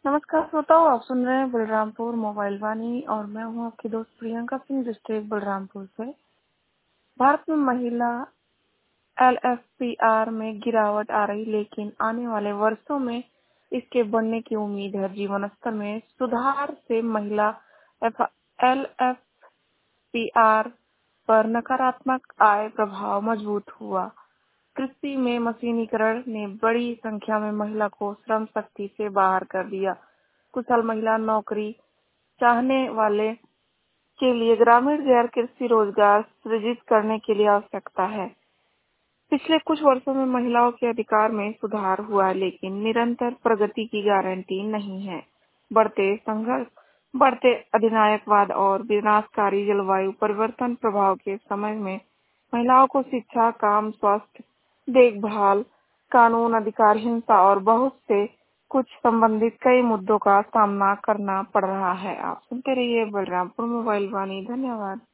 नमस्कार श्रोताओ, आप सुन रहे हैं बलरामपुर मोबाइल वाणी और मैं हूं आपकी दोस्त प्रियंका सिंह डिस्ट्रिक्ट बलरामपुर से। भारत में महिला एलएफपीआर में गिरावट आ रही, लेकिन आने वाले वर्षों में इसके बढ़ने की उम्मीद है। जीवन स्तर में सुधार से महिला एलएफपीआर पर नकारात्मक आय प्रभाव मजबूत हुआ। कृषि में मशीनीकरण ने बड़ी संख्या में महिला को श्रम शक्ति से बाहर कर दिया। कुशल महिला नौकरी चाहने वाले के लिए ग्रामीण गैर कृषि रोजगार सृजित करने के लिए आवश्यकता है। पिछले कुछ वर्षों में महिलाओं के अधिकार में सुधार हुआ है, लेकिन निरंतर प्रगति की गारंटी नहीं है। बढ़ते संघर्ष, बढ़ते अधिनायकवाद और विनाशकारी जलवायु परिवर्तन प्रभाव के समय में महिलाओं को शिक्षा, काम, स्वास्थ्य देखभाल, कानून, अधिकार, हिंसा और बहुत से कुछ संबंधित कई मुद्दों का सामना करना पड़ रहा है। आप सुनते रहिए बलरामपुर मोबाइल वाणी। धन्यवाद।